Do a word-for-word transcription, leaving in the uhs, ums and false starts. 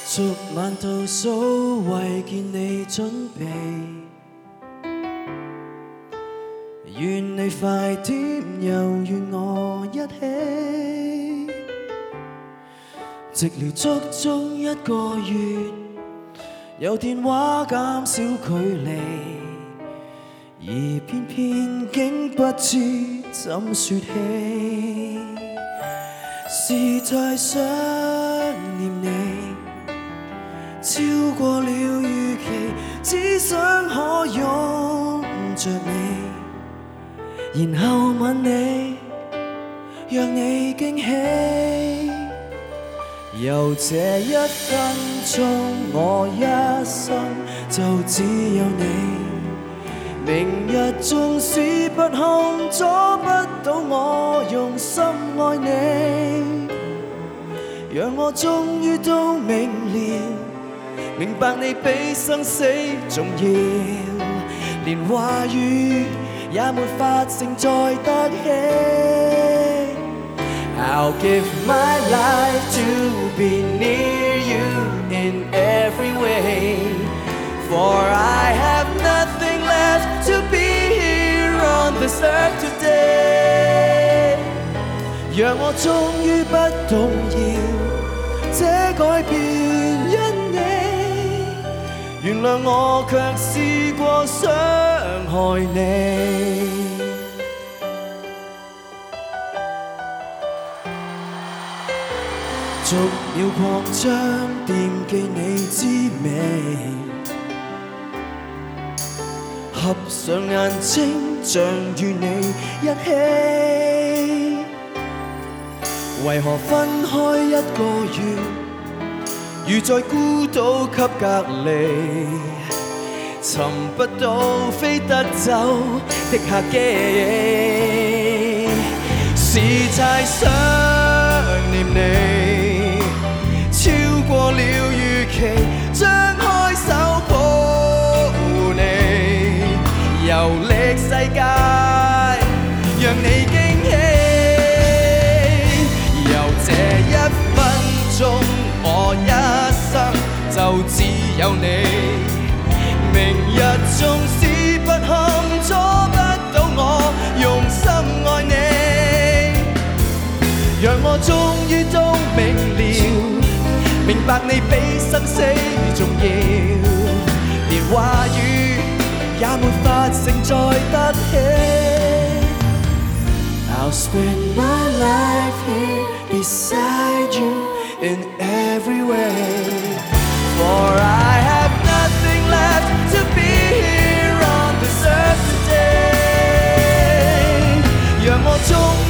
逐晚倒數，為見你準備。願你快點，又願我一起。寂寥足足一個月，有電話減少距離，而偏偏竟不知怎說起。是太想念你，超過了預期，只想可擁着你，然後吻你，讓你驚喜。由這一分鐘，我一生就只有你。明日縱使不空，阻不到我用心愛你。讓我終於都明了，明白你比生死重要，連話語也沒法承載得起。I'll give my life to be near you in every way, for I have nothing left to be here on this earth today. 讓我終於不動搖，這改變因你，原諒我卻試過傷害你。逐秒擴張，惦記你滋味，合上眼睛，像與你一起。為何分開一個月，如在孤島給隔離，尋不到飛得走的客機，是太想念你，超過了預期，張開手抱你，遊歷世界，讓你驚喜。由這一分鐘，我一生就只有你。明日縱使不堪，阻不到我用心愛你。讓我終於都明了，明白你比生死重要，連話語也沒法承載得起。I'll spend my life here beside you in every way, for I have nothing left to be here on this earth today. 讓我終